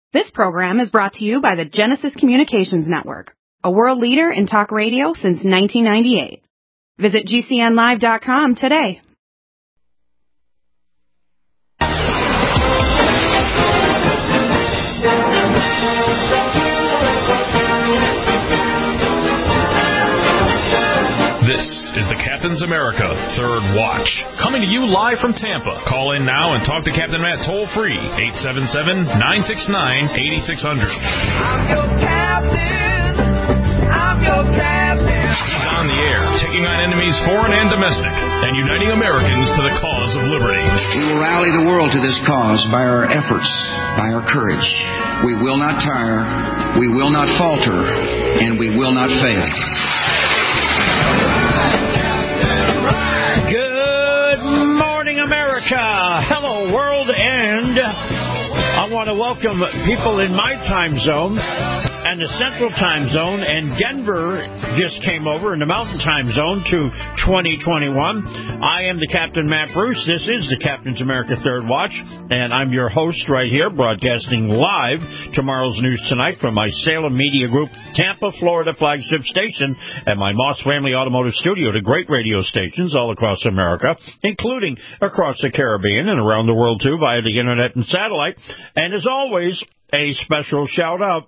This program is brought to you by the Genesis Communications Network, a world leader in talk radio since 1998. Visit GCNlive.com today. This is the Captain's America Third Watch, coming to you live from Tampa. Call in now and talk to Captain Matt toll-free, 877-969-8600. I'm your captain. I'm your captain. He's on the air, taking on enemies foreign and domestic, and uniting Americans to the cause of liberty. We will rally the world to this cause by our efforts, by our courage. We will not tire, we will not falter, and we will not fail. Good morning, America. Hello, world. And I want to welcome people in my time zone and the Central Time Zone, and Denver just came over in the Mountain Time Zone to 2021. I am the Captain Matt Bruce. This is the Captain's America Third Watch, and I'm your host right here, broadcasting live tomorrow's news tonight from my Salem Media Group, Tampa, Florida flagship station, and my Moss Family Automotive Studio to great radio stations all across America, including across the Caribbean and around the world, too, via the Internet and satellite. And as always, a special shout-out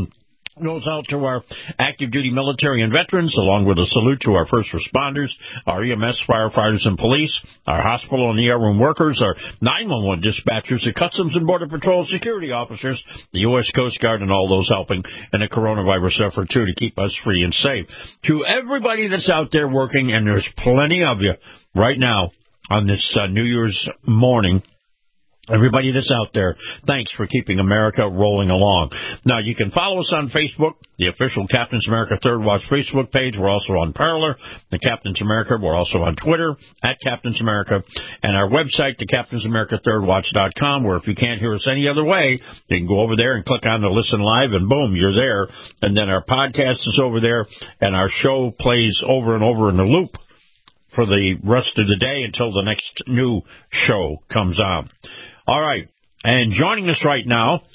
goes out to our active duty military and veterans, along with a salute to our first responders, our EMS firefighters and police, our hospital and ER room workers, our 911 dispatchers, the Customs and Border Patrol security officers, the U.S. Coast Guard, and all those helping in the coronavirus effort, too, to keep us free and safe. To everybody that's out there working, and there's plenty of you right now on this New Year's morning, everybody that's out there, thanks for keeping America rolling along. Now, you can follow us on Facebook, the official Captain's America Third Watch Facebook page. We're also on Parler, the Captain's America. We're also on Twitter, at Captain's America, and our website, the CaptainsAmericaThirdWatch.com, where if you can't hear us any other way, you can go over there and click on the Listen Live, and boom, you're there. And then our podcast is over there, and our show plays over and over in the loop for the rest of the day until the next new show comes on. All right, and joining us right now,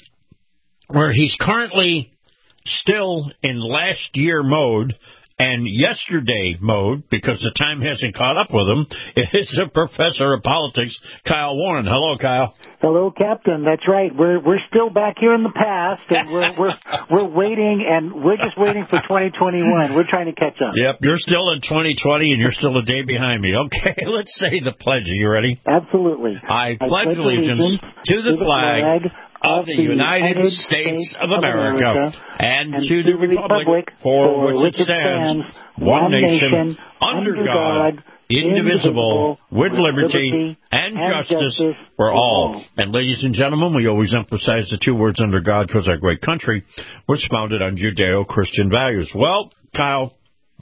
where he's currently still in last year mode and yesterday mode, because the time hasn't caught up with him, is a professor of politics, Kyle Warren. Hello, Kyle. Hello, Captain. That's right. We're still back here in the past, and we're waiting, and we're just waiting for 2021. We're trying to catch up. Yep, you're still in 2020, and you're still a day behind me. Okay, let's say the pledge. Are you ready? Absolutely. I pledge allegiance to the flag of the United States of America and to the republic for which it stands, one nation, under God, indivisible, with liberty and justice for all. And ladies and gentlemen, we always emphasize the two words under God because our great country was founded on Judeo-Christian values. Well, Kyle,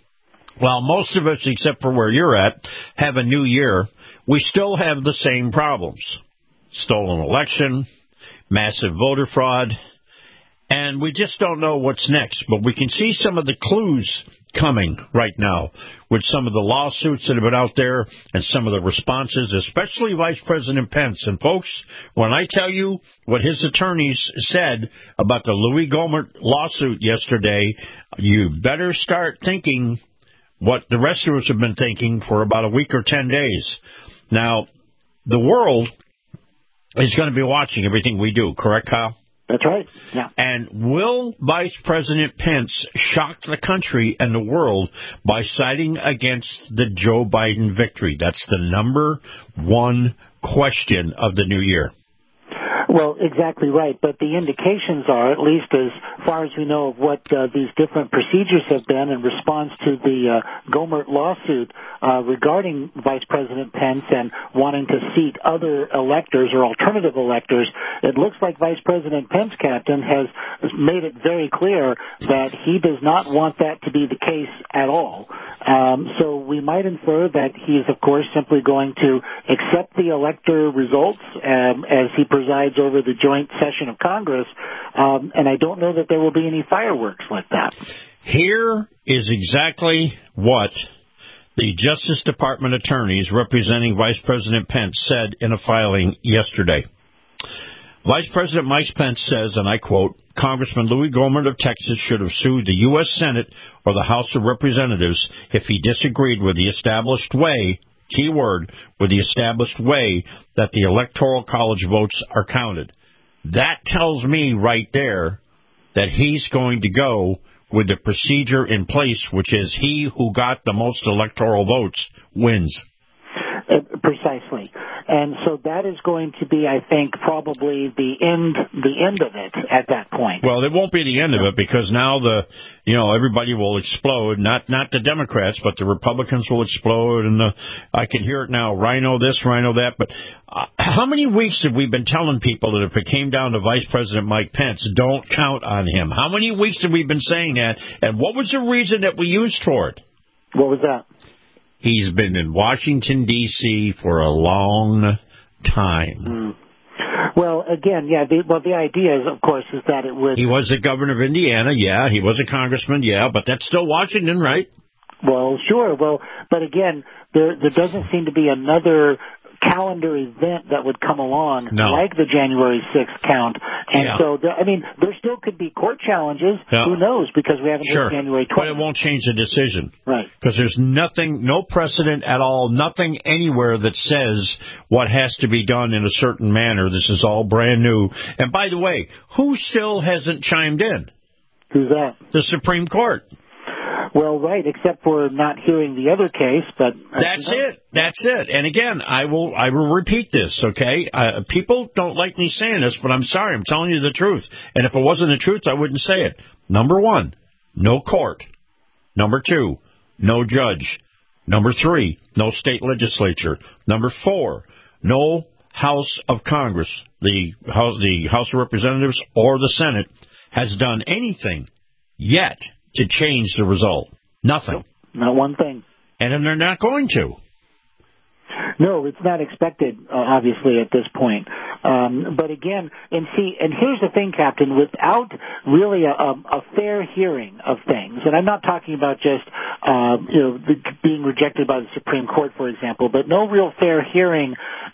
while most of us, except for where you're at, have a new year, we still have the same problems. Stolen election, massive voter fraud, and we just don't know what's next. But we can see some of the clues coming right now with some of the lawsuits that have been out there and some of the responses, especially Vice President Pence. And folks, when I tell you what his attorneys said about the Louis Gohmert lawsuit yesterday, you better start thinking what the rest of us have been thinking for about a week or 10 days. Now, the world is going to be watching everything we do, correct, Kyle? That's right, yeah. And will Vice President Pence shock the country and the world by siding against the Joe Biden victory? That's the number one question of the new year. Well, exactly right. But the indications are, at least as far as we know of what these different procedures have been in response to the Gohmert lawsuit regarding Vice President Pence and wanting to seat other electors or alternative electors, it looks like Vice President Pence, Captain, has made it very clear that he does not want that to be the case at all. So we might infer that he is, of course, simply going to accept the elector results as he presides over the joint session of Congress, and I don't know that there will be any fireworks like that. Here is exactly what the Justice Department attorneys representing Vice President Pence said in a filing yesterday. Vice President Mike Pence says, and I quote, Congressman Louis Gohmert of Texas should have sued the U.S. Senate or the House of Representatives if he disagreed with the established way, key word, with the established way that the Electoral College votes are counted. That tells me right there that he's going to go with the procedure in place, which is he who got the most electoral votes wins. Precisely. And so that is going to be, I think, probably the end of it at that point. Well, it won't be the end of it because now everybody will explode. Not the Democrats, but the Republicans will explode. And I can hear it now. Rhino this, Rhino that. But how many weeks have we been telling people that if it came down to Vice President Mike Pence, don't count on him? How many weeks have we been saying that? And what was the reason that we used for it? What was that? He's been in Washington, D.C. for a long time. Well, again, the idea is, of course, is that it would... He was the governor of Indiana, yeah. He was a congressman, yeah. But that's still Washington, right? Well, sure. Well, but again, there doesn't seem to be another calendar event that would come along like the January 6th count. And so, there still could be court challenges. Yeah. Who knows? Because we haven't hit January 20th. But it won't change the decision. Right. Because there's nothing, no precedent at all, nothing anywhere that says what has to be done in a certain manner. This is all brand new. And by the way, who still hasn't chimed in? Who's that? The Supreme Court. Well, right, except for not hearing the other case, but... That's it. And again, I will repeat this, okay? People don't like me saying this, but I'm sorry. I'm telling you the truth. And if it wasn't the truth, I wouldn't say it. Number 1, no court. Number 2, no judge. Number 3, no state legislature. Number 4, no House of Congress, the House of Representatives or the Senate, has done anything yet to change the result. Nothing. Not one thing. And they're not going to. No, it's not expected, obviously, at this point. But again, and here's the thing, Captain, without really a fair hearing of things, and I'm not talking about just, being rejected by the Supreme Court, for example, but no real fair hearing,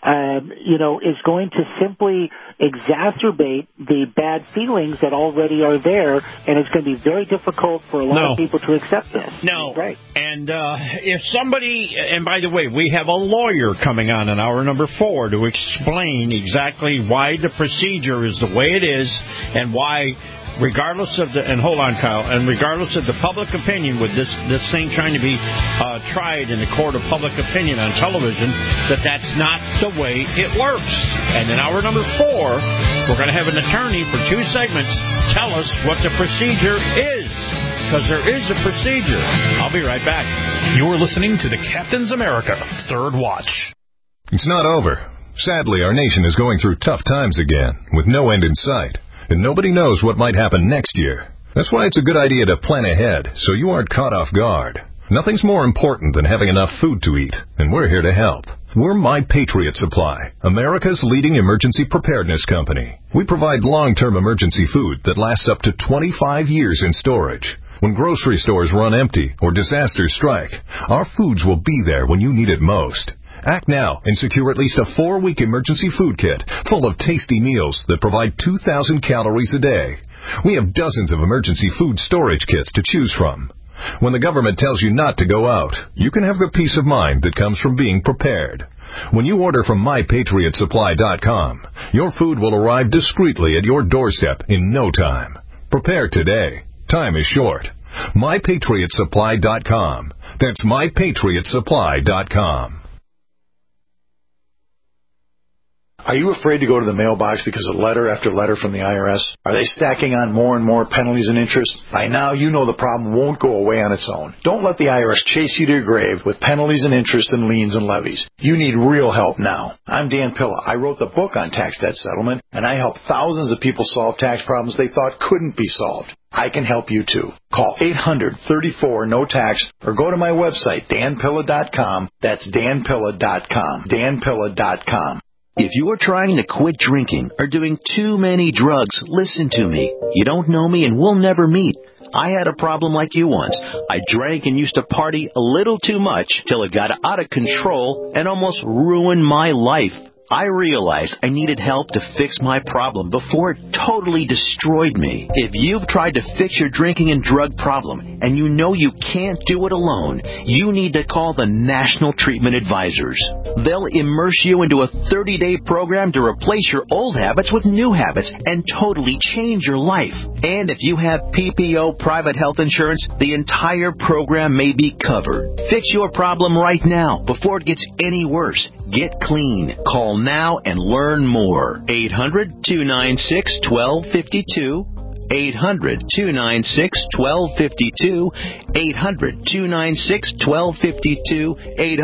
is going to simply exacerbate the bad feelings that already are there, and it's going to be very difficult for a lot of people to accept this. No. Right. And if somebody, and by the way, we have a lawyer coming on in hour number 4 to explain exactly why the procedure is the way it is and why, regardless of and hold on, Kyle, and regardless of the public opinion with this thing trying to be tried in the court of public opinion on television, that's not the way it works. And in hour number 4, we're going to have an attorney for 2 segments tell us what the procedure is. Because there is a procedure. I'll be right back. You're listening to the Captain's America Third Watch. It's not over. Sadly, our nation is going through tough times again, with no end in sight, and nobody knows what might happen next year. That's why it's a good idea to plan ahead, so you aren't caught off guard. Nothing's more important than having enough food to eat, and we're here to help. We're My Patriot Supply, America's leading emergency preparedness company. We provide long-term emergency food that lasts up to 25 years in storage. When grocery stores run empty or disasters strike, our foods will be there when you need it most. Act now and secure at least a 4-week emergency food kit full of tasty meals that provide 2,000 calories a day. We have dozens of emergency food storage kits to choose from. When the government tells you not to go out, you can have the peace of mind that comes from being prepared. When you order from MyPatriotSupply.com, your food will arrive discreetly at your doorstep in no time. Prepare today. Time is short. MyPatriotSupply.com. That's MyPatriotSupply.com. Are you afraid to go to the mailbox because of letter after letter from the IRS? Are they stacking on more and more penalties and interest? By now, you know the problem won't go away on its own. Don't let the IRS chase you to your grave with penalties and interest and liens and levies. You need real help now. I'm Dan Pilla. I wrote the book on tax debt settlement, and I help thousands of people solve tax problems they thought couldn't be solved. I can help you too. Call 800-34-NO-TAX or go to my website, danpilla.com. That's danpilla.com. danpilla.com. If you're trying to quit drinking or doing too many drugs, listen to me. You don't know me and we'll never meet. I had a problem like you once. I drank and used to party a little too much till it got out of control and almost ruined my life. I realized I needed help to fix my problem before it totally destroyed me. If you've tried to fix your drinking and drug problem and you know you can't do it alone, you need to call the National Treatment Advisors. They'll immerse you into a 30-day program to replace your old habits with new habits and totally change your life. And if you have PPO private health insurance, the entire program may be covered. Fix your problem right now before it gets any worse. Get clean. Call now and learn more. 800-296-1252. 800-296-1252. 800-296-1252.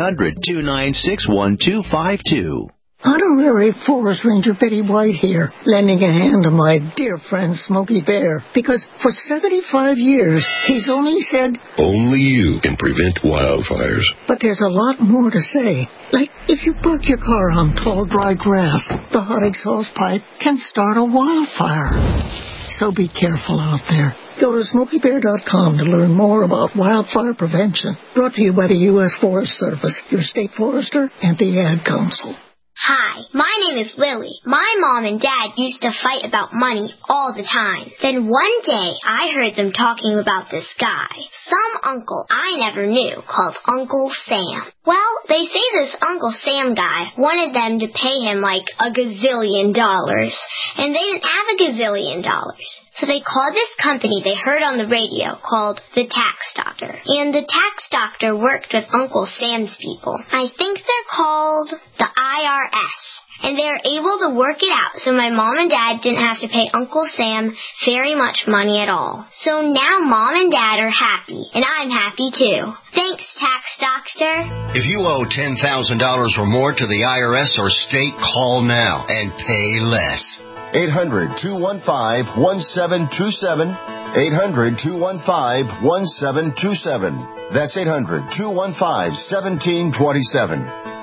800-296-1252. Honorary Forest Ranger Betty White here, lending a hand to my dear friend Smokey Bear, because for 75 years he's only said, only you can prevent wildfires. But there's a lot more to say. Like, if you park your car on tall, dry grass, the hot exhaust pipe can start a wildfire. So be careful out there. Go to SmokeyBear.com to learn more about wildfire prevention. Brought to you by the U.S. Forest Service, your state forester, and the Ad Council. Hi, my name is Lily. My mom and dad used to fight about money all the time. Then one day, I heard them talking about this guy, some uncle I never knew, called Uncle Sam. Well, they say this Uncle Sam guy wanted them to pay him like $1 gazillion, and they didn't have $1 gazillion. So they called this company they heard on the radio called the Tax Doctor. And the Tax Doctor worked with Uncle Sam's people. I think they're called the IRS. And they were able to work it out so my mom and dad didn't have to pay Uncle Sam very much money at all. So now mom and dad are happy, and I'm happy too. Thanks, Tax Doctor. If you owe $10,000 or more to the IRS or state, call now and pay less. 800-215-1727. 800-215-1727. That's 800-215-1727.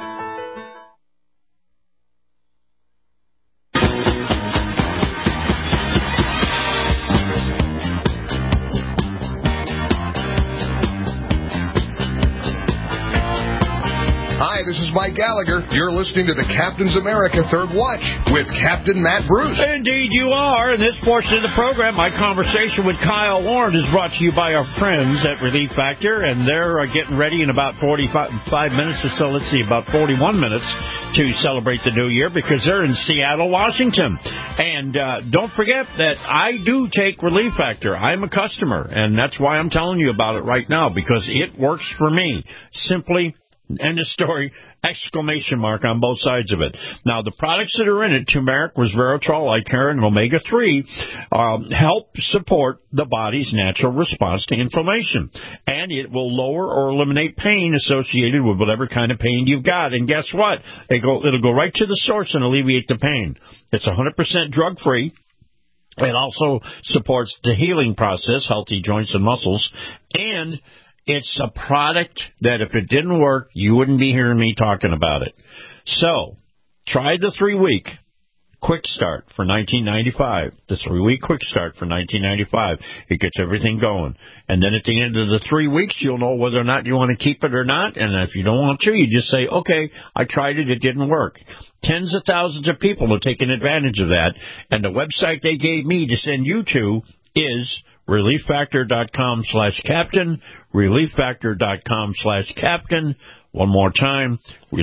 Hi, this is Mike Gallagher. You're listening to the Captain's America Third Watch with Captain Matt Bruce. Indeed you are. In this portion of the program, my conversation with Kyle Warren is brought to you by our friends at Relief Factor, and they're getting ready in about 45 minutes or so, let's see, about 41 minutes to celebrate the new year because they're in Seattle, Washington. And don't forget that I do take Relief Factor. I'm a customer, and that's why I'm telling you about it right now, because it works for me. Simply, end of story, exclamation mark on both sides of it. Now, the products that are in it, turmeric, resveratrol, Icariin, and omega-3, help support the body's natural response to inflammation. And it will lower or eliminate pain associated with whatever kind of pain you've got. And guess what? It'll go right to the source and alleviate the pain. It's 100% drug-free. It also supports the healing process, healthy joints and muscles, and it's a product that if it didn't work, you wouldn't be hearing me talking about it. So, try the 3-week quick start for $19.95. The 3-week quick start for $19.95. It gets everything going. And then at the end of the 3 weeks, you'll know whether or not you want to keep it or not. And if you don't want to, you just say, okay, I tried it, it didn't work. Tens of thousands of people are taking advantage of that. And the website they gave me to send you to is ReliefFactor.com/captain, ReliefFactor.com/captain. One more time,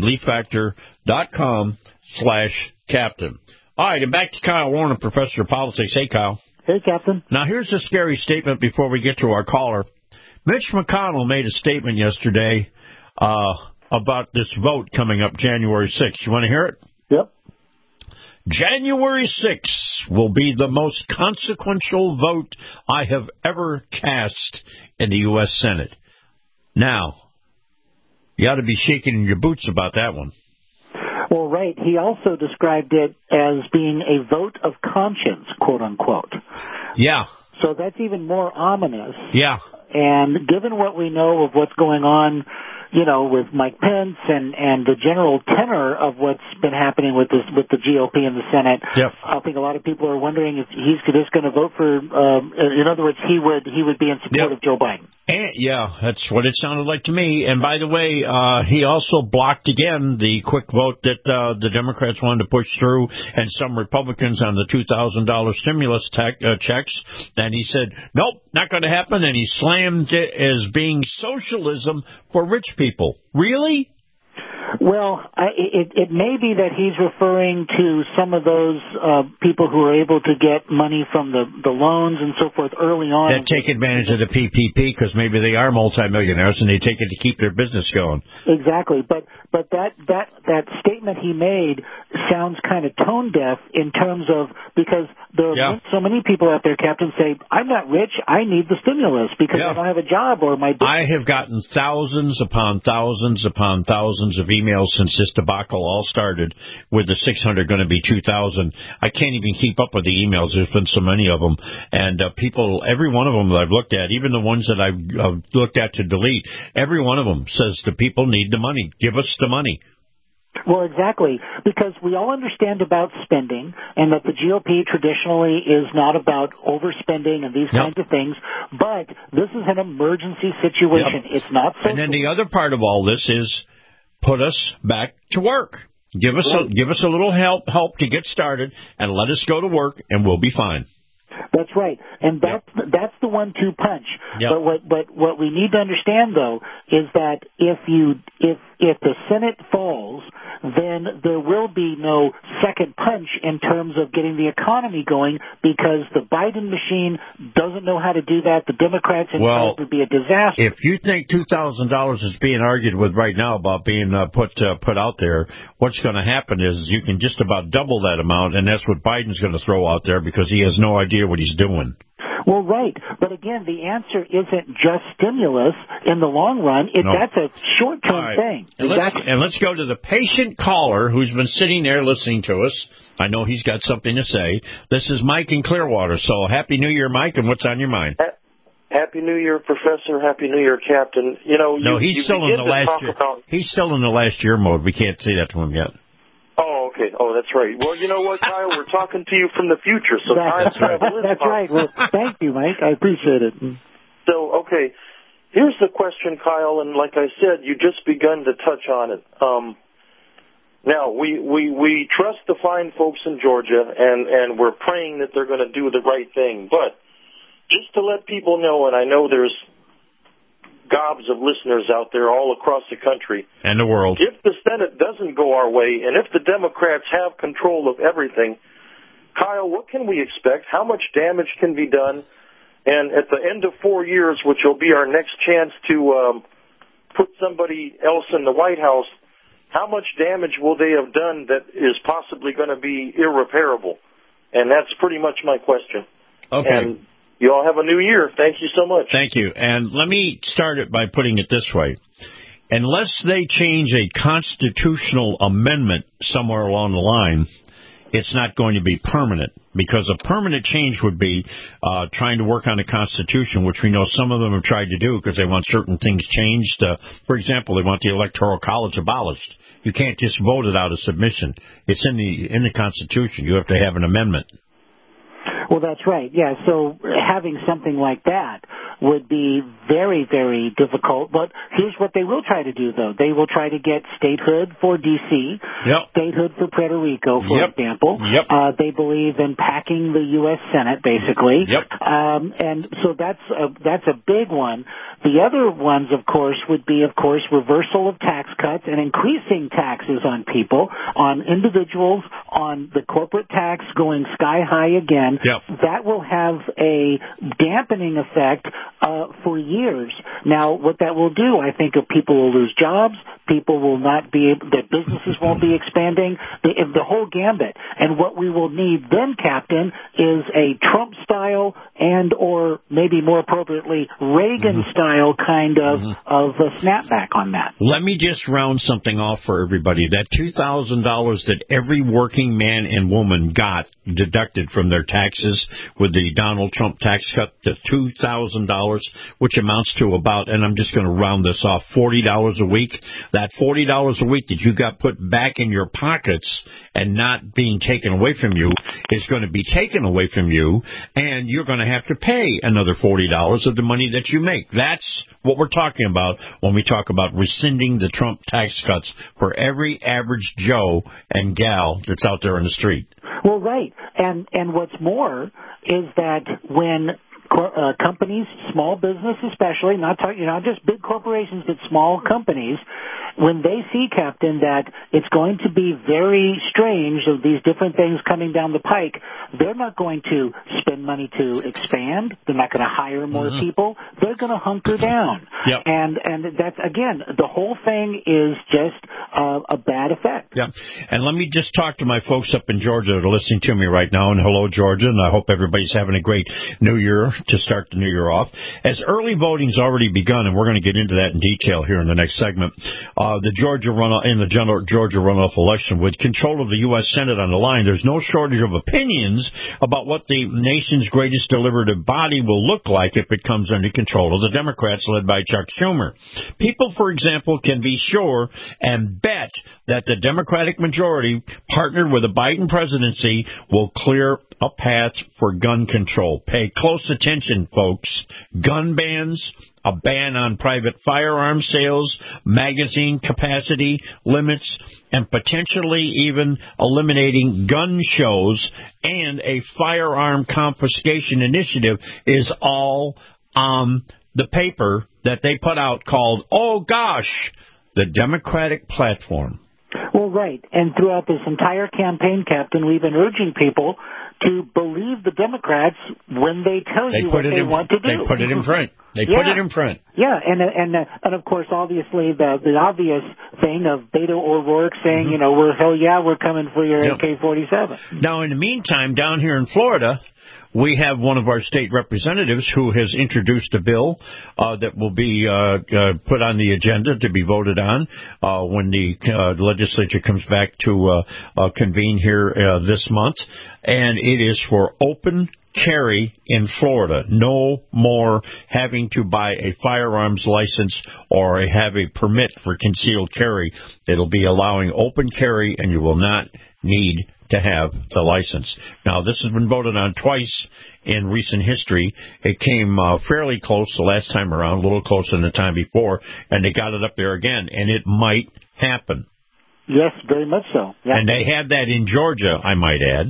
ReliefFactor.com/captain. All right, and back to Kyle Warren, Professor of Politics. Hey, Kyle. Hey, Captain. Now, here's a scary statement before we get to our caller. Mitch McConnell made a statement yesterday about this vote coming up January 6th. You want to hear it? Yep. January 6th will be the most consequential vote I have ever cast in the U.S. Senate. Now, you ought to be shaking in your boots about that one. Well, right. He also described it as being a vote of conscience, quote unquote. Yeah. So that's even more ominous. Yeah. And given what we know of what's going on, with Mike Pence and the general tenor of what's been happening with the GOP in the Senate, I think a lot of people are wondering if he's just going to vote for. In other words, he would be in support of Joe Biden. That's what it sounded like to me. And by the way, he also blocked again the quick vote that the Democrats wanted to push through, and some Republicans on the $2,000 stimulus checks. And he said, nope, not going to happen. And he slammed it as being socialism for rich people. Really? Well, it may be that he's referring to some of those people who are able to get money from the loans and so forth early on. That take advantage of the PPP because maybe they are multimillionaires and they take it to keep their business going. Exactly, but that statement he made sounds kind of tone deaf in terms of because there are so many people out there, Captain, say I'm not rich, I need the stimulus because I don't have a job or my. I have gotten thousands upon thousands upon thousands of emails since this debacle all started with the 600 going to be 2,000. I can't even keep up with the emails. There's been so many of them. And people, every one of them that I've looked at, even the ones that I've looked at to delete, every one of them says the people need the money. Give us the money. Well, exactly, because we all understand about spending and that the GOP traditionally is not about overspending and these kinds of things, but this is an emergency situation. It's not social. And then the other part of all this is put us back to work. Give us a little help to get started and let us go to work and we'll be fine. That's right, and that's the 1-2 punch. But what we need to understand though is that if the Senate falls, then there will be no second punch in terms of getting the economy going because the Biden machine doesn't know how to do that. The Democrats would be a disaster. If you think $2,000 is being argued with right now about being put out there, what's going to happen is you can just about double that amount, and that's what Biden's going to throw out there because he has no idea what he's doing. Well, right. But again, the answer isn't just stimulus in the long run. That's a short-term thing. And let's go to the patient caller who's been sitting there listening to us. I know he's got something to say. This is Mike in Clearwater. So Happy New Year, Mike, and what's on your mind? Happy New Year, Professor. Happy New Year, Captain. He's still in the last year. He's still in the last year mode. We can't say that to him yet. Oh, okay. Oh, that's right. Well, you know what, Kyle? We're talking to you from the future, so that's right. Well, thank you, Mike. I appreciate it. So, okay, here's the question, Kyle, and like I said, you just begun to touch on it. Now, we trust the fine folks in Georgia, and we're praying that they're going to do the right thing. But just to let people know, and I know there's gobs of listeners out there all across the country. And the world. If the Senate doesn't go our way, and if the Democrats have control of everything, Kyle, what can we expect? How much damage can be done? And at the end of 4 years, which will be our next chance to put somebody else in the White House, how much damage will they have done that is possibly going to be irreparable? And that's pretty much my question. Okay. And you all have a new year. Thank you so much. Thank you. And let me start it by putting it this way. Unless they change a constitutional amendment somewhere along the line, it's not going to be permanent, because a permanent change would be trying to work on the Constitution, which we know some of them have tried to do because they want certain things changed. For example, they want the Electoral College abolished. You can't just vote it out of submission. It's in the Constitution. You have to have an amendment. Well, that's right. Yeah, so having something like that would be very, very difficult. But here's what they will try to do, though. They will try to get statehood for D.C., statehood for Puerto Rico, for example. They believe in packing the U.S. Senate, basically. And so that's a big one. The other ones, of course, would be, reversal of tax cuts and increasing taxes on people, on individuals, on the corporate tax going sky high again. That will have a dampening effect for years. Now, what that will do, I think, people will lose jobs, people will not be able, their businesses won't be expanding, the whole gambit. And what we will need then, Captain, is a Trump-style and or maybe more appropriately Reagan-style kind of a snapback on that. Let me just round something off for everybody. That $2,000 that every working man and woman got deducted from their taxes with the Donald Trump tax cut, the $2,000, which amounts to about, and I'm just going to round this off, $40 a week. That $40 a week that you got put back in your pockets and not being taken away from you is going to be taken away from you, and you're going to have to pay another $40 of the money that you make. That's what we're talking about when we talk about rescinding the Trump tax cuts for every average Joe and gal that's out there in the street. Well, right. And what's more is that when companies, small business especially, not just big corporations, but small companies, when they see, Captain, that it's going to be very strange of these different things coming down the pike, they're not going to spend money to expand. They're not going to hire more people. They're going to hunker down. Yep. And that's, again, the whole thing is just a bad effect. Yeah. And let me just talk to my folks up in Georgia that are listening to me right now. And hello, Georgia. And I hope everybody's having a great New Year to start the New Year off. As early voting's already begun, and we're going to get into that in detail here in the next segment, the Georgia runoff election, with control of the U.S. Senate on the line, there's no shortage of opinions about what the nation's greatest deliberative body will look like if it comes under control of the Democrats led by Chuck Schumer. People, for example, can be sure and bet that the Democratic majority, partnered with the Biden presidency, will clear a path for gun control. Pay close attention, folks. Gun bans, a ban on private firearm sales, magazine capacity limits, and potentially even eliminating gun shows, and a firearm confiscation initiative is all on the paper that they put out called, oh gosh, the Democratic Platform. Well, right. And throughout this entire campaign, Captain, we've been urging people to believe the Democrats when they tell you what they want to do. They put it in front. They put it in front. Yeah, and of course, obviously, the obvious thing of Beto O'Rourke saying, we're coming for your AK-47. Now, in the meantime, down here in Florida, we have one of our state representatives who has introduced a bill that will be put on the agenda to be voted on when the legislature comes back to convene here this month. And it is for open carry in Florida. No more having to buy a firearms license or have a permit for concealed carry. It'll be allowing open carry, and you will not need to have the license. Now, this has been voted on twice in recent history. It came fairly close the last time around, a little closer than the time before, and they got it up there again, and it might happen. Yes, very much so. Yeah. And they have that in Georgia, I might add.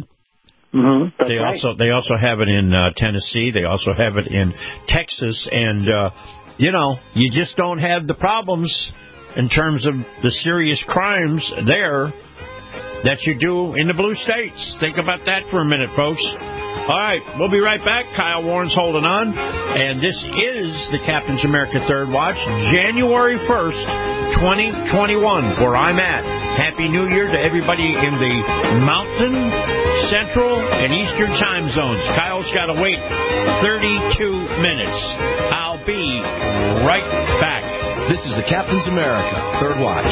Mm-hmm. They also have it in Tennessee. They also have it in Texas. And, you just don't have the problems in terms of the serious crimes there that you do in the blue states. Think about that for a minute, folks. All right, we'll be right back. Kyle Warren's holding on. And this is the Captain's America Third Watch, January 1st, 2021, where I'm at. Happy New Year to everybody in the Mountain, Central, and Eastern time zones. Kyle's got to wait 32 minutes. I'll be right back. This is the Captain's America Third Watch.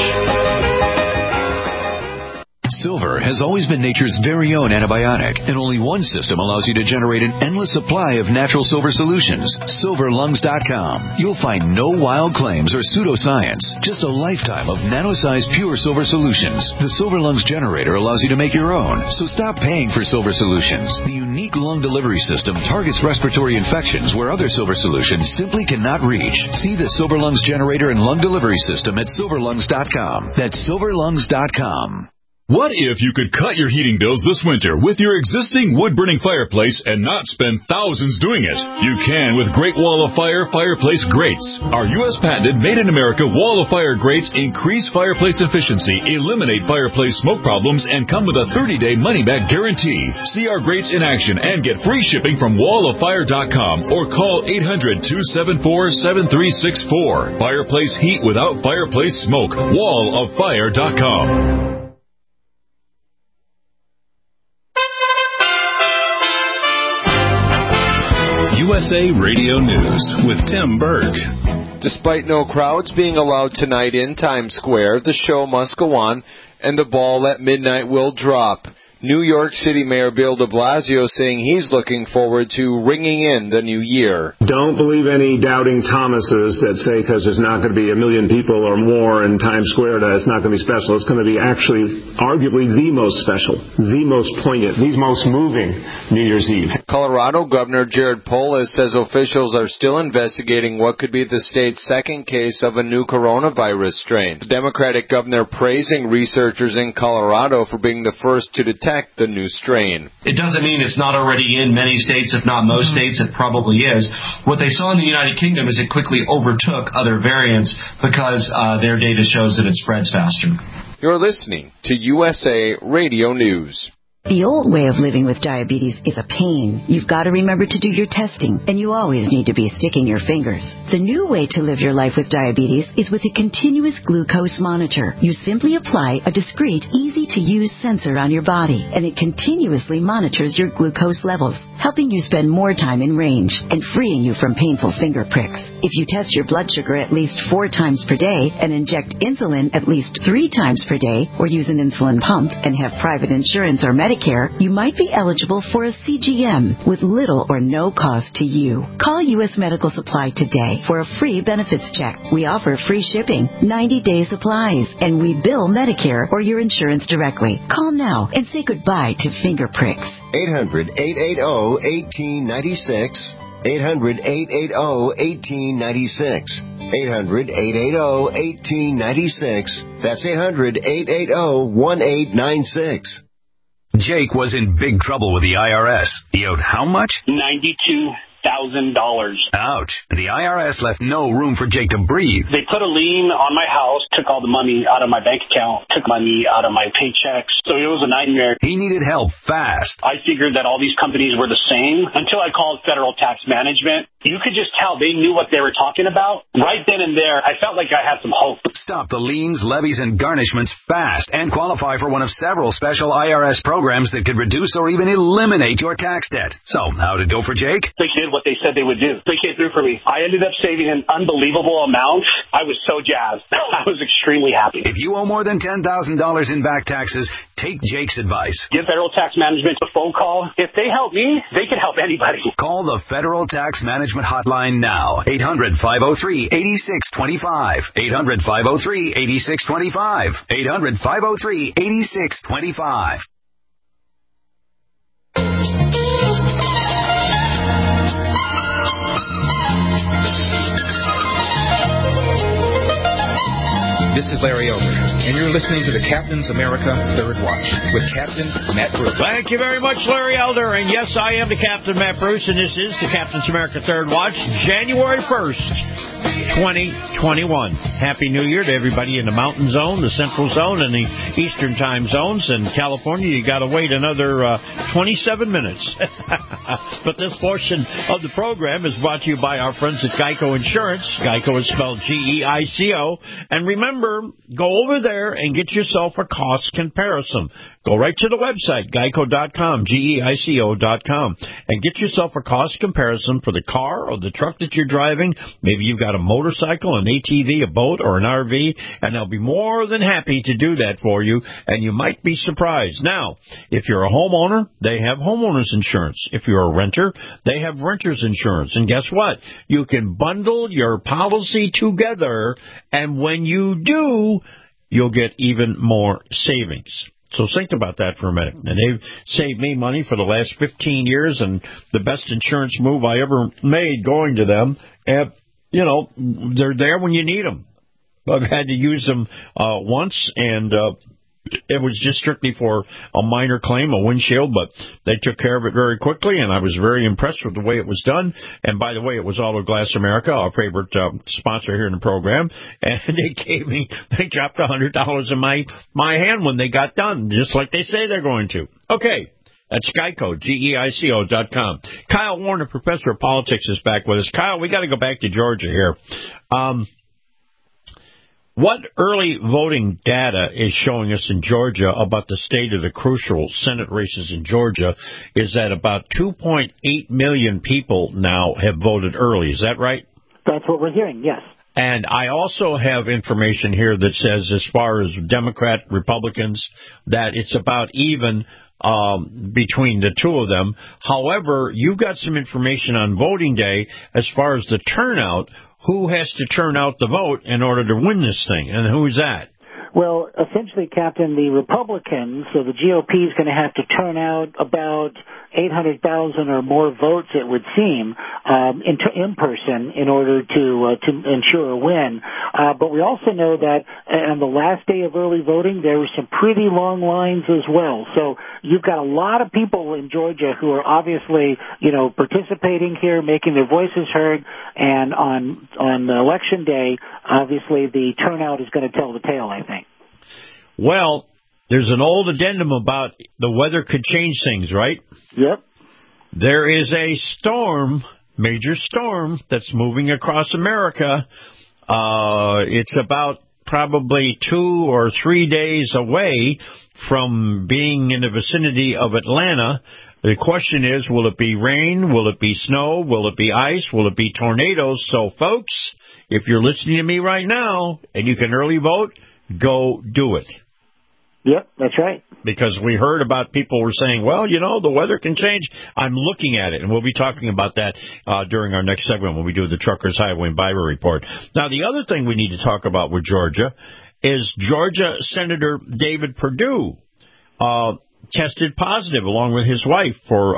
Silver has always been nature's very own antibiotic, and only one system allows you to generate an endless supply of natural silver solutions. SilverLungs.com. You'll find no wild claims or pseudoscience, just a lifetime of nano-sized pure silver solutions. The Silver Lungs generator allows you to make your own, so stop paying for silver solutions. The unique lung delivery system targets respiratory infections where other silver solutions simply cannot reach. See the Silver Lungs generator and lung delivery system at SilverLungs.com. That's SilverLungs.com. What if you could cut your heating bills this winter with your existing wood-burning fireplace and not spend thousands doing it? You can with Great Wall of Fire fireplace grates. Our U.S. patented made-in-America Wall of Fire grates increase fireplace efficiency, eliminate fireplace smoke problems, and come with a 30-day money-back guarantee. See our grates in action and get free shipping from walloffire.com or call 800-274-7364. Fireplace heat without fireplace smoke. walloffire.com. USA Radio News with Tim Berg. Despite no crowds being allowed tonight in Times Square, the show must go on, and the ball at midnight will drop. New York City Mayor Bill de Blasio saying he's looking forward to ringing in the new year. Don't believe any doubting Thomases that say because there's not going to be 1 million people or more in Times Square that it's not going to be special. It's going to be actually arguably the most special, the most poignant, the most moving New Year's Eve. Colorado Governor Jared Polis says officials are still investigating what could be the state's second case of a new coronavirus strain. The Democratic governor praising researchers in Colorado for being the first to detect the new strain. It doesn't mean it's not already in many states, if not most states. It probably is. What they saw in the United Kingdom is it quickly overtook other variants because their data shows that it spreads faster. You're listening to USA Radio News. The old way of living with diabetes is a pain. You've got to remember to do your testing, and you always need to be sticking your fingers. The new way to live your life with diabetes is with a continuous glucose monitor. You simply apply a discreet, easy-to-use sensor on your body, and it continuously monitors your glucose levels, helping you spend more time in range and freeing you from painful finger pricks. If you test your blood sugar at least 4 times per day and inject insulin at least 3 times per day, or use an insulin pump and have private insurance or Medicare, you might be eligible for a CGM with little or no cost to you. Call U.S. Medical Supply today for a free benefits check. We offer free shipping, 90-day supplies, and we bill Medicare or your insurance directly. Call now and say goodbye to finger pricks. 800-880-1896. 800-880-1896. 800-880-1896. That's 800-880-1896. Jake was in big trouble with the IRS. He owed how much? $92,000. Ouch. The IRS left no room for Jake to breathe. They put a lien on my house, took all the money out of my bank account, took money out of my paychecks. So it was a nightmare. He needed help fast. I figured that all these companies were the same until I called Federal Tax Management. You could just tell they knew what they were talking about. Right then and there, I felt like I had some hope. Stop the liens, levies, and garnishments fast and qualify for one of several special IRS programs that could reduce or even eliminate your tax debt. So, how'd it go for Jake? They did what they said they would do. They came through for me. I ended up saving an unbelievable amount. I was so jazzed. I was extremely happy. If you owe more than $10,000 in back taxes, take Jake's advice. Give Federal Tax Management a phone call. If they help me, they can help anybody. Call the Federal Tax Management hotline now. 800-503-8625. 800-503-8625. 800-503-8625. This is Larry Elder, and you're listening to the Captain's America Third Watch with Captain Matt Bruce. Thank you very much, Larry Elder. And yes, I am the Captain Matt Bruce, and this is the Captain's America Third Watch, January 1st. 2021. Happy New Year to everybody in the Mountain Zone, the Central Zone, and the Eastern Time Zones. In California, you got to wait another 27 minutes. But this portion of the program is brought to you by our friends at Geico Insurance. Geico is spelled G-E-I-C-O. And remember, go over there and get yourself a cost comparison. Go right to the website, geico.com, Geico.com, and get yourself a cost comparison for the car or the truck that you're driving. Maybe you've got a motorcycle, an ATV, a boat, or an RV, and they'll be more than happy to do that for you, and you might be surprised. Now, if you're a homeowner, they have homeowners insurance. If you're a renter, they have renter's insurance. And guess what? You can bundle your policy together, and when you do, you'll get even more savings. So think about that for a minute. And they've saved me money for the last 15 years, and the best insurance move I ever made going to them. And, you know, they're there when you need them. I've had to use them once, and it was just strictly for a minor claim, a windshield, but they took care of it very quickly, and I was very impressed with the way it was done. And by the way, it was Auto Glass America, our favorite sponsor here in the program, and they dropped $100 in my hand when they got done, just like they say they're going to. Okay. That's Geico, Geico.com. Kyle Warner, professor of politics, is back with us. Kyle, we got to go back to Georgia here. What early voting data is showing us in Georgia about the state of the crucial Senate races in Georgia is that about 2.8 million people now have voted early. Is that right? That's what we're hearing, yes. And I also have information here that says, as far as Democrat, Republicans, that it's about even between the two of them. However, you've got some information on voting day as far as the turnout. Who has to turn out the vote in order to win this thing, and who is that? Well, essentially, Captain, the Republicans, so the GOP is going to have to turn out about 800,000 or more votes, it would seem, in person in order to ensure a win. But we also know that on the last day of early voting, there were some pretty long lines as well. So you've got a lot of people in Georgia who are obviously, participating here, making their voices heard, and on Election Day, obviously the turnout is going to tell the tale, I think. Well, there's an old addendum about the weather could change things, right? Yep. There is a storm, major storm, that's moving across America. It's about probably 2 or 3 days away from being in the vicinity of Atlanta. The question is, will it be rain? Will it be snow? Will it be ice? Will it be tornadoes? So, folks, if you're listening to me right now and you can early vote, go do it. Yep, that's right. Because we heard about people were saying, well, the weather can change. I'm looking at it, and we'll be talking about that during our next segment when we do the Truckers Highway and Byway Report. Now, the other thing we need to talk about with Georgia is Georgia Senator David Perdue tested positive, along with his wife, for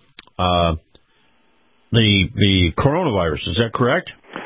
the coronavirus. Is that correct?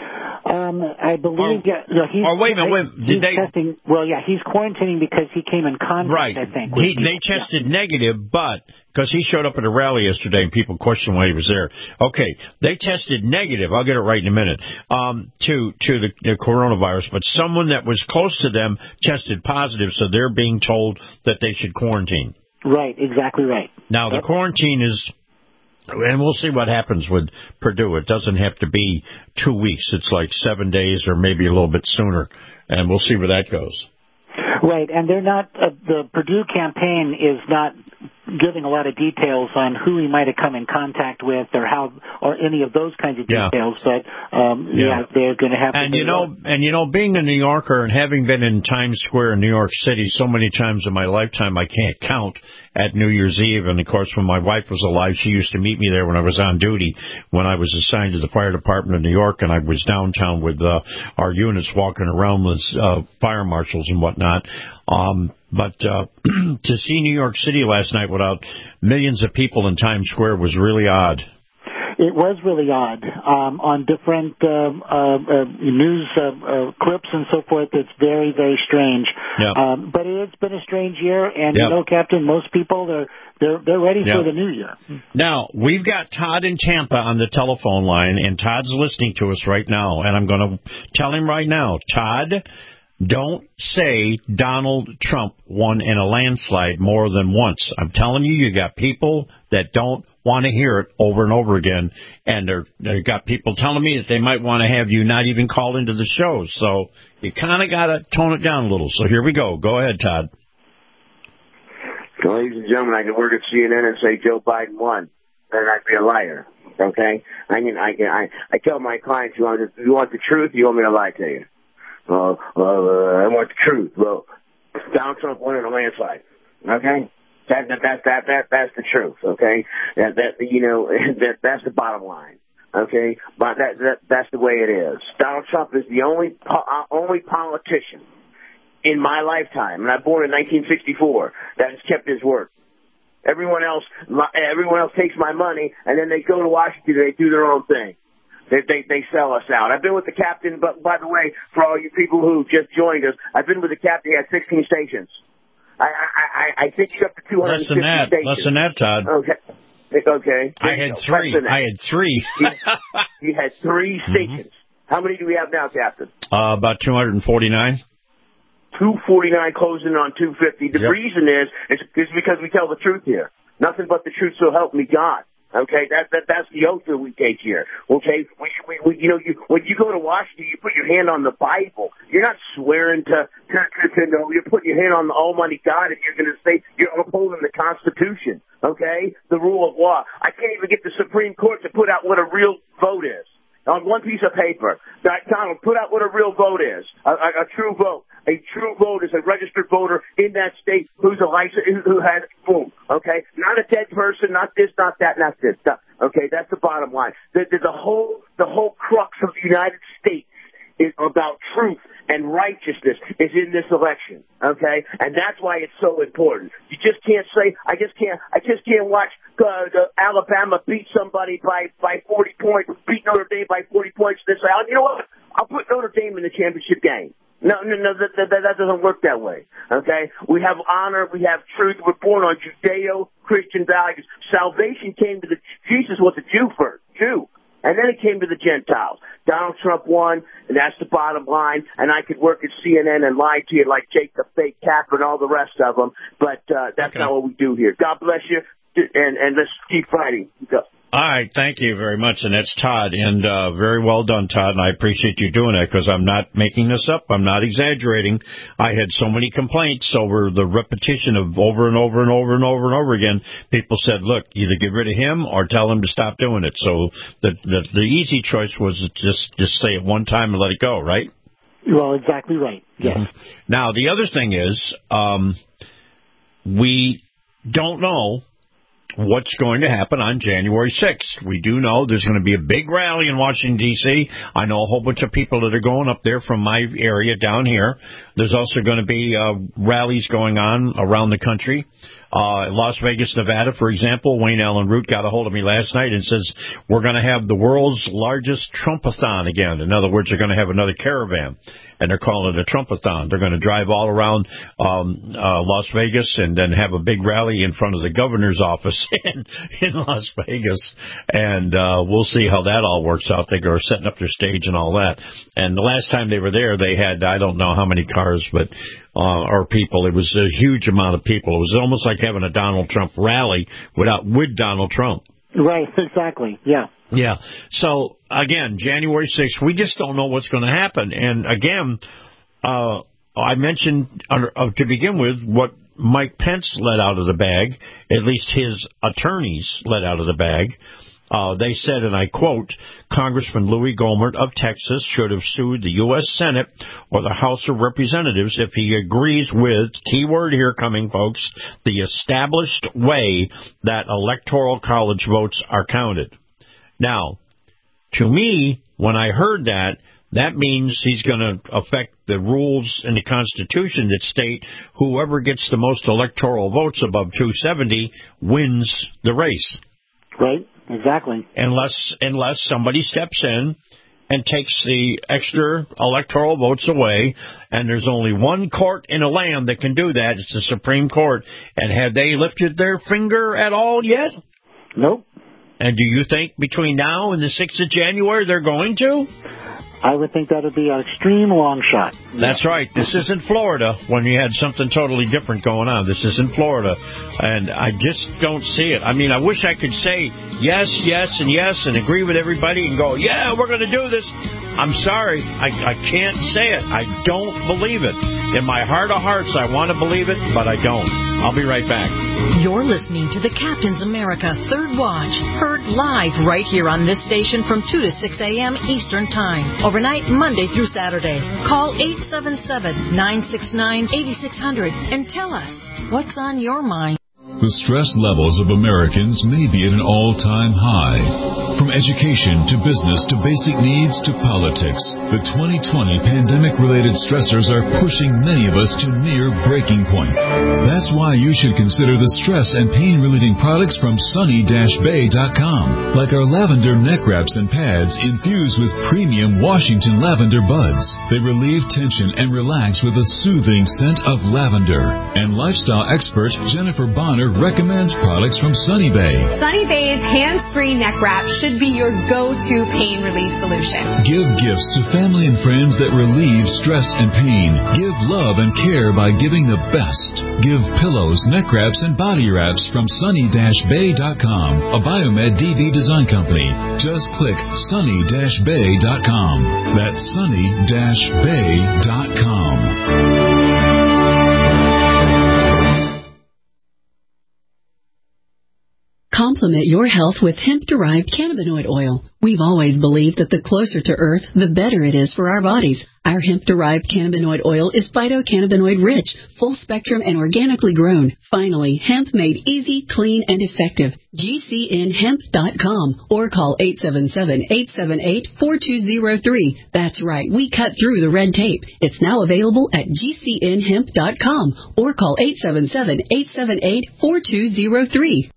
I believe. Wait a minute. He's testing. Well, yeah, he's quarantining because he came in contact. Right. I think. They tested negative, but because he showed up at a rally yesterday and people questioned why he was there. Okay, they tested negative. I'll get it right in a minute. To the coronavirus, but someone that was close to them tested positive, so they're being told that they should quarantine. Right. Exactly right. Now the quarantine is. And we'll see what happens with Purdue. It doesn't have to be 2 weeks. It's like 7 days or maybe a little bit sooner. And we'll see where that goes. Right. And they're not, the Purdue campaign is not giving a lot of details on who he might have come in contact with or how, or any of those kinds of details. But, they're going to have to. Being a New Yorker and having been in Times Square in New York City so many times in my lifetime, I can't count at New Year's Eve. And, of course, when my wife was alive, she used to meet me there when I was on duty, when I was assigned to the Fire Department of New York, and I was downtown with our units walking around with fire marshals and whatnot. But to see New York City last night without millions of people in Times Square was really odd. It was really odd. On different news clips and so forth, it's very, very strange. Yeah. But it's been a strange year, and Captain, most people they're ready for the new year. Now we've got Todd in Tampa on the telephone line, and Todd's listening to us right now, and I'm going to tell him right now, Todd. Don't say Donald Trump won in a landslide more than once. I'm telling you, you got people that don't want to hear it over and over again, and they've got people telling me that they might want to have you not even call into the show. So you kind of got to tone it down a little. So here we go. Go ahead, Todd. Ladies and gentlemen, I can work at CNN and say Joe Biden won, then I'd be a liar. Okay? I tell my clients, you want the truth, you want me to lie to you? I want the truth. Well, Donald Trump won in a landslide. Okay, that's the truth. Okay, that's the bottom line. Okay, but that's the way it is. Donald Trump is the only politician in my lifetime, and I was born in 1964, that has kept his word. Everyone else takes my money, and then they go to Washington and they do their own thing. They sell us out. I've been with the captain, but by the way, for all you people who just joined us, I've been with the captain. He had 16 stations. I think he's up to 250 stations. Less than that, Todd. Okay. I had three. You had 3 stations. How many do we have now, Captain? About 249. 249 closing on 250. The reason is because we tell the truth here. Nothing but the truth, so help me God. Okay, that's the oath that we take here. Okay, when you go to Washington, you put your hand on the Bible. You're not swearing to no. You're putting your hand on the Almighty God, and you're going to say you're upholding the Constitution. Okay, the rule of law. I can't even get the Supreme Court to put out what a real vote is on one piece of paper. Donald, put out what a real vote is. A true vote. A true vote is a registered voter in that state who's a license, who has, boom, okay? Not a dead person, not this, not that, not this. Okay, that's the bottom line. The whole crux of the United States is about truth and righteousness is in this election, okay? And that's why it's so important. You just can't say, I just can't watch Alabama beat somebody by 40 points, beat Notre Dame by 40 points this out. You know what? I'll put Notre Dame in the championship game. No, that doesn't work that way, okay? We have honor, we have truth, we're born on Judeo-Christian values. Salvation came to Jesus was a Jew first, and then it came to the Gentiles. Donald Trump won, and that's the bottom line, and I could work at CNN and lie to you like Jake the Fake Capper and all the rest of them, but that's not what we do here. God bless you, and let's keep fighting. Go. All right, thank you very much, and that's Todd, and very well done, Todd, and I appreciate you doing that because I'm not making this up. I'm not exaggerating. I had so many complaints over the repetition of over and over and over and over and over again. People said, look, either get rid of him or tell him to stop doing it. So the easy choice was just say it one time and let it go, right? Well, exactly right, yes. Mm-hmm. Now, the other thing is we don't know what's going to happen on January 6th. We do know there's going to be a big rally in Washington, D.C. I know a whole bunch of people that are going up there from my area down here. There's also going to be rallies going on around the country. Las Vegas, Nevada, for example, Wayne Allen Root got a hold of me last night and says we're going to have the world's largest Trumpathon again. In other words, they're going to have another caravan, and they're calling it a Trumpathon. They're going to drive all around Las Vegas and then have a big rally in front of the governor's office in Las Vegas, and we'll see how that all works out. They are setting up their stage and all that. And the last time they were there, they had, I don't know how many cars, but or people. It was a huge amount of people. It was almost like having a Donald Trump rally with Donald Trump. Right, exactly, yeah. Yeah. So, again, January 6th, we just don't know what's going to happen. And, again, I mentioned to begin with what Mike Pence let out of the bag, at least his attorneys let out of the bag. They said, and I quote, Congressman Louis Gohmert of Texas should have sued the U.S. Senate or the House of Representatives if he agrees with, key word here coming, folks, the established way that electoral college votes are counted. Now, to me, when I heard that, that means he's going to affect the rules in the Constitution that state whoever gets the most electoral votes above 270 wins the race. Right. Exactly. Unless somebody steps in and takes the extra electoral votes away, and there's only one court in the land that can do that. It's the Supreme Court. And have they lifted their finger at all yet? Nope. And do you think between now and the 6th of January they're going to? I would think that would be an extreme long shot. That's right. This isn't Florida when you had something totally different going on. This isn't Florida. And I just don't see it. I mean, I wish I could say yes, yes, and yes and agree with everybody and go, yeah, we're going to do this. I'm sorry. I can't say it. I don't believe it. In my heart of hearts, I want to believe it, but I don't. I'll be right back. You're listening to the Captain's America Third Watch, heard live right here on this station from 2 to 6 a.m. Eastern Time. Overnight, Monday through Saturday. Call 877-969-8600 and tell us what's on your mind. The stress levels of Americans may be at an all-time high. From education to business to basic needs to politics, the 2020 pandemic-related stressors are pushing many of us to near breaking point. That's why you should consider the stress and pain-relieving products from sunny-bay.com, like our lavender neck wraps and pads infused with premium Washington lavender buds. They relieve tension and relax with a soothing scent of lavender. And lifestyle expert Jennifer Bonner recommends products from Sunny Bay. Sunny Bay's hands-free neck wrap should should be your go-to pain relief solution. Give gifts to family and friends that relieve stress and pain. Give love and care by giving the best. Give pillows, neck wraps, and body wraps from Sunny-Bay.com, a Biomed DB design company. Just click Sunny-Bay.com. That's Sunny-Bay.com. Complement your health with hemp-derived cannabinoid oil. We've always believed that the closer to Earth, the better it is for our bodies. Our hemp-derived cannabinoid oil is phytocannabinoid-rich, full-spectrum, and organically grown. Finally, hemp made easy, clean, and effective. GCNhemp.com or call 877-878-4203. That's right, we cut through the red tape. It's now available at GCNhemp.com or call 877-878-4203.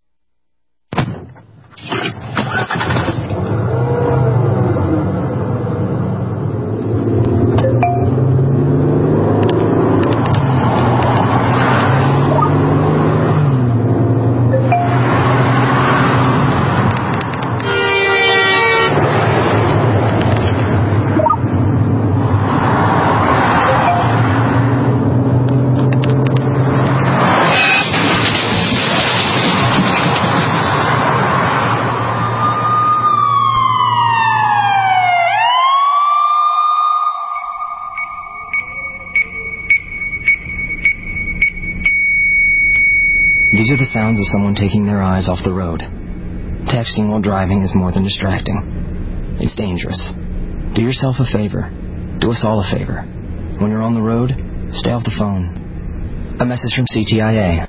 These are the sounds of someone taking their eyes off the road. Texting while driving is more than distracting. It's dangerous. Do yourself a favor. Do us all a favor. When you're on the road, stay off the phone. A message from CTIA.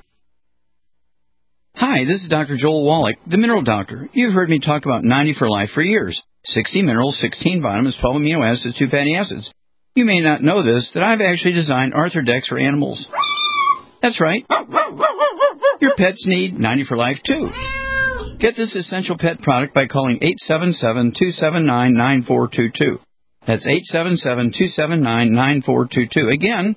Hi, this is Dr. Joel Wallach, the Mineral Doctor. You've heard me talk about 90 for Life for years. 60 minerals, 16 vitamins, 12 amino acids, 2 fatty acids. You may not know this, that I've actually designed Arthrodex for animals. That's right. Your pets need 90 for Life, too. Get this essential pet product by calling 877-279-9422. That's 877-279-9422. Again,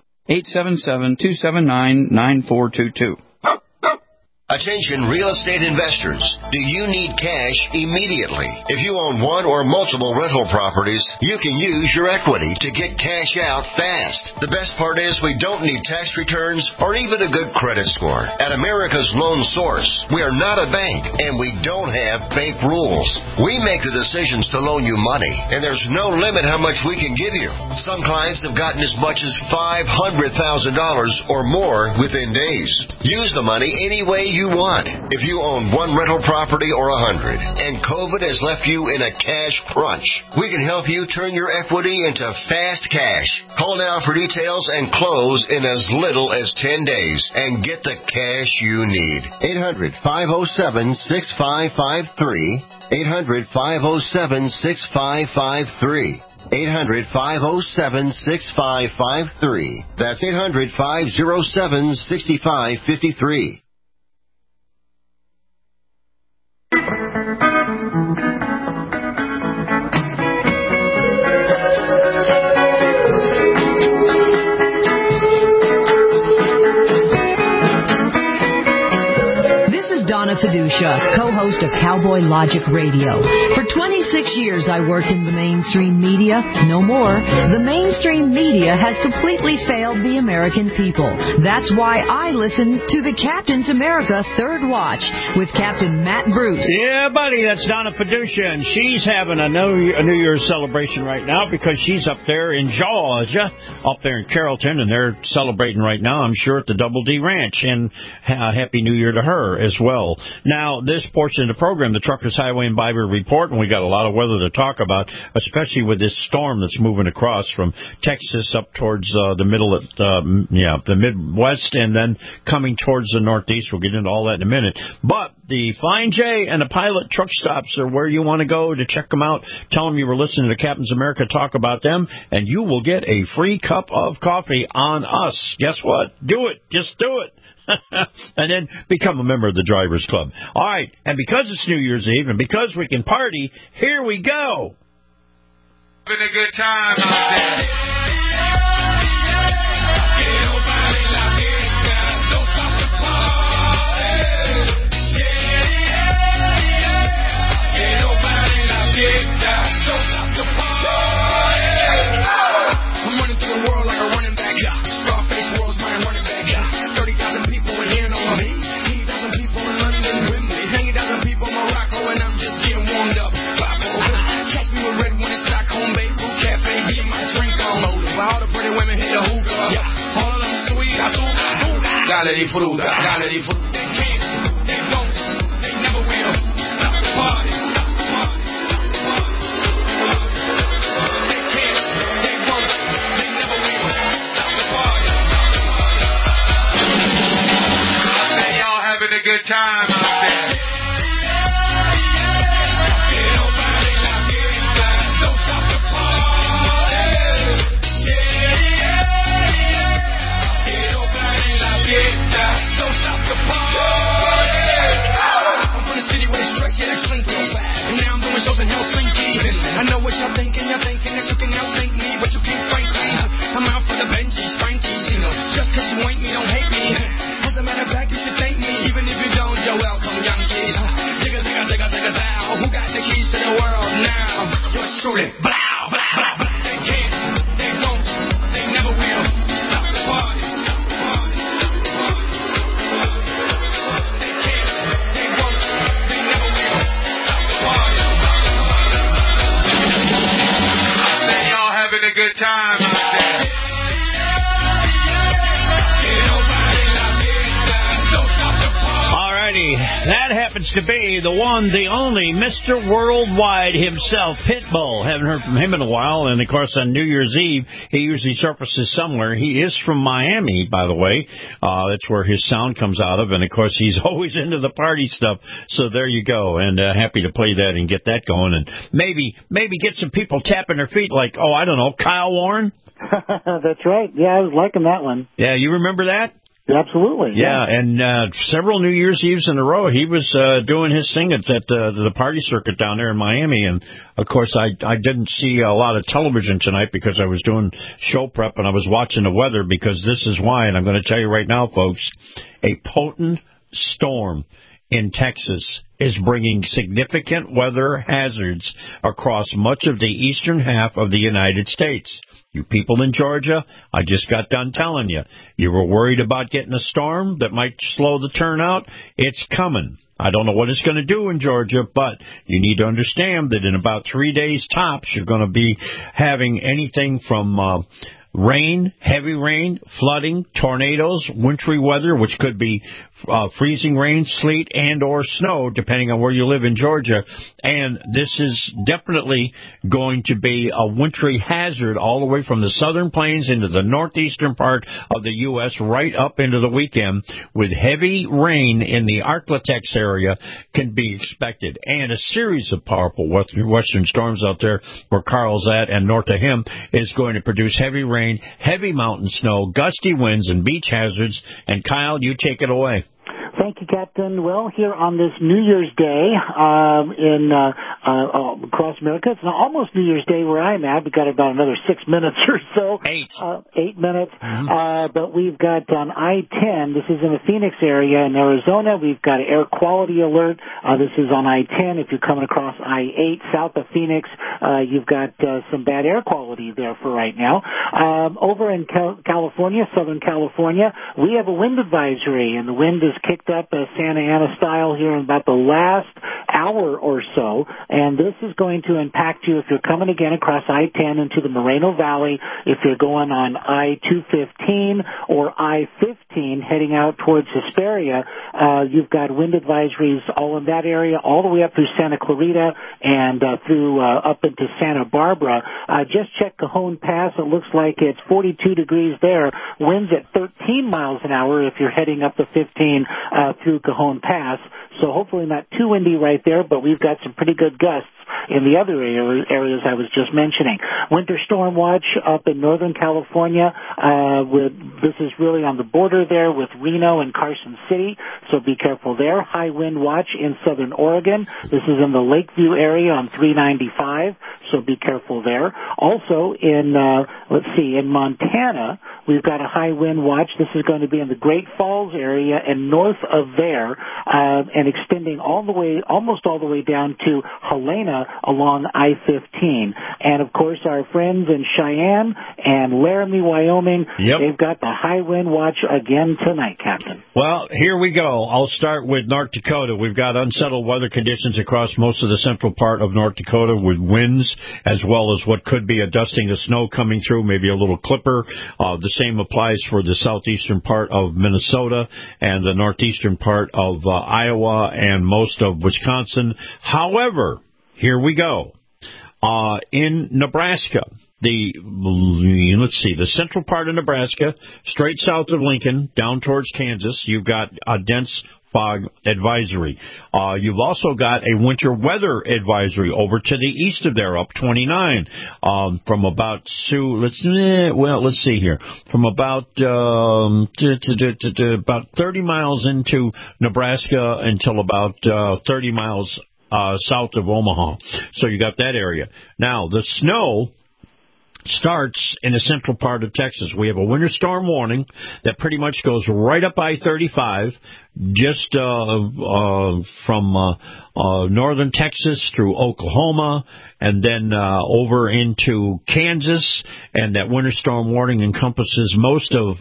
877-279-9422. Attention real estate investors. Do you need cash immediately? If you own one or multiple rental properties, you can use your equity to get cash out fast. The best part is we don't need tax returns or even a good credit score. At America's Loan Source, we are not a bank and we don't have bank rules. We make the decisions to loan you money, and there's no limit how much we can give you. Some clients have gotten as much as $500,000 or more within days. Use the money any way you want. If you own one rental property or 100 and COVID has left you in a cash crunch, we can help you turn your equity into fast cash. Call now for details and close in as little as 10 days and get the cash you need. 800-507-6553. 800-507-6553. 800-507-6553. That's 800-507-6553. Donna Fiducia, co-host of Cowboy Logic Radio. For 26 years, I worked in the mainstream media. No more. The mainstream media has completely failed the American people. That's why I listen to the Captain's America Third Watch with Captain Matt Bruce. Yeah, buddy, that's Donna Fiducia, and she's having a New Year's celebration right now because she's up there in Georgia, up there in Carrollton, and they're celebrating right now, I'm sure, at the Double D Ranch, and Happy New Year to her as well. Now, this portion of the program, the Truckers Highway and Byway Report, and we got a lot of weather to talk about, especially with this storm that's moving across from Texas up towards the Midwest, and then coming towards the Northeast. We'll get into all that in a minute. But the Flying J and the Pilot truck stops are where you want to go to check them out. Tell them you were listening to Captain's America talk about them, and you will get a free cup of coffee on us. Guess what? Do it. Just do it. And then become a member of the Drivers Club. All right, and because it's New Year's Eve and because we can party, here we go. Having a good time out there. Get dale disfruta, dale disfruta. They can't, they won't, they never will stop the party. They can't, they won't, they never will stop the party. I say y'all having a good time out there. Shows in Helsinki. I know what you're thinking that you can outthink me, but you can't fight me. I'm out for the Benjis, Frankies, you know. Just cause you ain't me, don't hate me. As a matter of fact, you should thank me, even if you don't, you're welcome, Yankees. Jigga, jigga, jigga, jigga, zow. Who got the keys to the world now? Yours truly. Blow, blow, blow. They can't, they won't, they never will stop the party. Having a good time out there. Alrighty, that happens to be the one, the only Mr. Worldwide himself, Pitbull. Haven't heard from him in a while, and of course on New Year's Eve, he usually surfaces somewhere. He is from Miami, by the way. That's where his sound comes out of, and of course he's always into the party stuff. So there you go, and happy to play that and get that going, and maybe get some people tapping their feet like, oh, I don't know, Kyle Warren? That's right. Yeah, I was liking that one. Yeah, you remember that? Absolutely. Yeah, and several New Year's Eves in a row, he was doing his thing at the party circuit down there in Miami. And, of course, I didn't see a lot of television tonight because I was doing show prep and I was watching the weather, because this is why, and I'm going to tell you right now, folks, a potent storm in Texas is bringing significant weather hazards across much of the eastern half of the United States. You people in Georgia, I just got done telling you, you were worried about getting a storm that might slow the turnout. It's coming. I don't know what it's going to do in Georgia, but you need to understand that in about 3 days tops, you're going to be having anything from rain, heavy rain, flooding, tornadoes, wintry weather, which could be freezing rain, sleet, and or snow, depending on where you live in Georgia. And this is definitely going to be a wintry hazard all the way from the southern plains into the northeastern part of the U.S. right up into the weekend, with heavy rain in the Arklatex area can be expected. And a series of powerful western storms out there where Carl's at and north of him is going to produce heavy rain, heavy mountain snow, gusty winds, and beach hazards. And Kyle, you take it away. Thank you, Captain. Well, here on this New Year's Day across America, it's almost New Year's Day where I'm at. We've got about another 6 minutes or so. 8 minutes. Mm-hmm. But we've got on I-10, this is in the Phoenix area in Arizona, we've got an air quality alert. This is on I-10. If you're coming across I-8 south of Phoenix, you've got some bad air quality there for right now. Over in California, Southern California, we have a wind advisory, and the wind is kicked up Santa Ana style here in about the last hour or so, and this is going to impact you if you're coming again across I-10 into the Moreno Valley, if you're going on I-215 or I-15 heading out towards Hesperia. You've got wind advisories all in that area, all the way up through Santa Clarita and through up into Santa Barbara. Just check Cajon Pass. It looks like it's 42 degrees there. Winds at 13 miles an hour if you're heading up the 15 through Cajon Pass. So hopefully not too windy right there, but we've got some pretty good gusts in the other areas I was just mentioning. Winter storm watch up in Northern California. This is really on the border there with Reno and Carson City, so be careful there. High wind watch in Southern Oregon. This is in the Lakeview area on 395, so be careful there. Also in, in Montana, we've got a high wind watch. This is going to be in the Great Falls area and north of there, and extending all the way almost almost all the way down to Helena along I-15. And, of course, our friends in Cheyenne and Laramie, Wyoming, they've got the high wind watch again tonight, Captain. Well, here we go. I'll start with North Dakota. We've got unsettled weather conditions across most of the central part of North Dakota with winds as well as what could be a dusting of snow coming through, maybe a little clipper. The same applies for the southeastern part of Minnesota and the northeastern part of Iowa and most of Wisconsin. However, here we go. In Nebraska, the central part of Nebraska, straight south of Lincoln, down towards Kansas, you've got a dense fog advisory. You've also got a winter weather advisory over to the east of there, up 29, from about let's see here, from about about 30 miles into Nebraska until about 30 miles south of Omaha. So you got that area. Now the snow starts in the central part of Texas. We have a winter storm warning that pretty much goes right up I-35, just from northern Texas through Oklahoma, and then over into Kansas. And that winter storm warning encompasses most of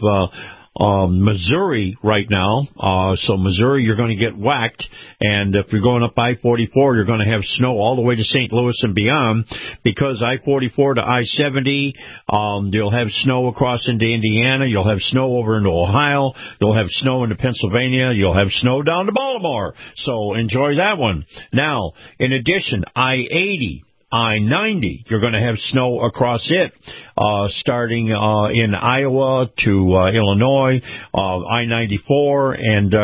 Missouri right now. So Missouri, you're going to get whacked. And if you're going up I-44, you're going to have snow all the way to St. Louis and beyond, because I-44 to I-70, you'll have snow across into Indiana. You'll have snow over into Ohio. You'll have snow into Pennsylvania. You'll have snow down to Baltimore. So enjoy that one. Now, in addition, I-80, I-90, you're going to have snow across it, starting in Iowa to Illinois, I-94 and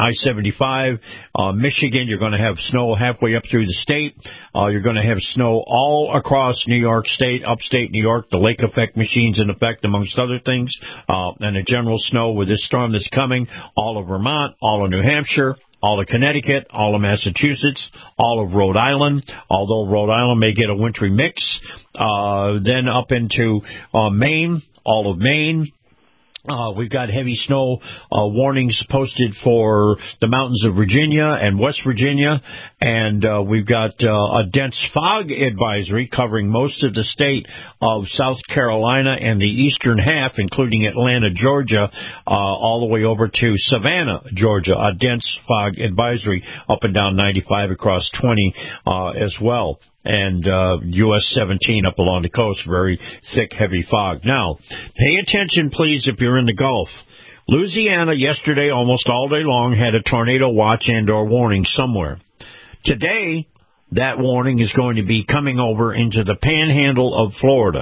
I-75. Michigan, you're going to have snow halfway up through the state. You're going to have snow all across New York State, upstate New York, the lake effect machines in effect, amongst other things, and a general snow with this storm that's coming, all of Vermont, all of New Hampshire, all of Connecticut, all of Massachusetts, all of Rhode Island, although Rhode Island may get a wintry mix. Then up into Maine, all of Maine. We've got heavy snow warnings posted for the mountains of Virginia and West Virginia, and we've got a dense fog advisory covering most of the state of South Carolina and the eastern half, including Atlanta, Georgia, all the way over to Savannah, Georgia. A dense fog advisory up and down 95 across 20 as well. And US 17 up along the coast, very thick, heavy fog. Now, pay attention, please, if you're in the Gulf. Louisiana yesterday, almost all day long, had a tornado watch and/or warning somewhere. Today, that warning is going to be coming over into the panhandle of Florida.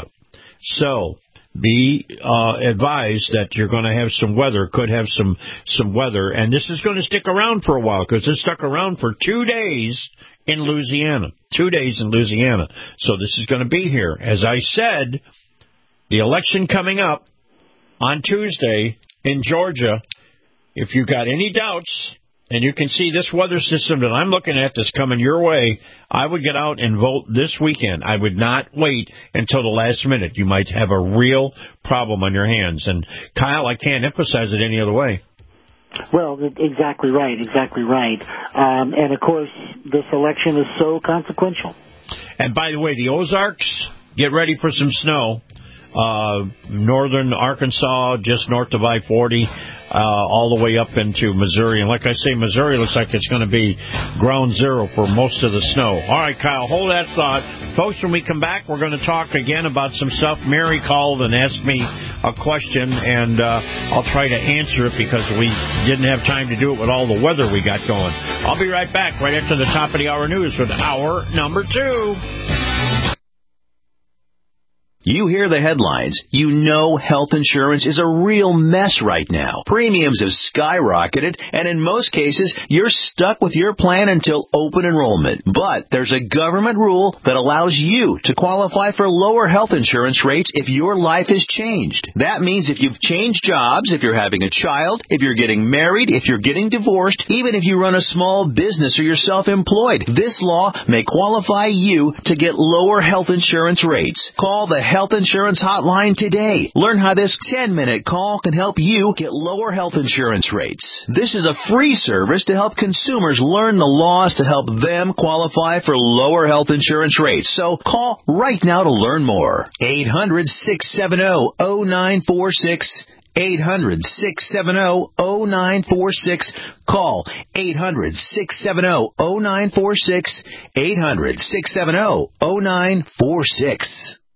So be advised that you're going to have some weather, could have some weather, and this is going to stick around for a while, because it stuck around for 2 days in Louisiana. 2 days in Louisiana. So this is going to be here. As I said, the election coming up on Tuesday in Georgia, if you've got any doubts, and you can see this weather system that I'm looking at that's coming your way, I would get out and vote this weekend. I would not wait until the last minute. You might have a real problem on your hands. And, Kyle, I can't emphasize it any other way. Well, exactly right, exactly right. And, of course, this election is so consequential. And, by the way, the Ozarks, get ready for some snow. Northern Arkansas, just north of I-40, all the way up into Missouri. And like I say, Missouri looks like it's going to be ground zero for most of the snow. All right, Kyle, hold that thought. Folks, when we come back, we're going to talk again about some stuff. Mary called and asked me a question, and I'll try to answer it because we didn't have time to do it with all the weather we got going. I'll be right back right after the top of the hour news with hour number 2. You hear the headlines. You know health insurance is a real mess right now. Premiums have skyrocketed, and in most cases, you're stuck with your plan until open enrollment. But there's a government rule that allows you to qualify for lower health insurance rates if your life has changed. That means if you've changed jobs, if you're having a child, if you're getting married, if you're getting divorced, even if you run a small business or you're self-employed, this law may qualify you to get lower health insurance rates. Call the Health Insurance Hotline today. Learn how this 10-minute call can help you get lower health insurance rates. This is a free service to help consumers learn the laws to help them qualify for lower health insurance rates. So call right now to learn more. 800-670-0946. 800-670-0946. Call 800-670-0946. 800-670-0946.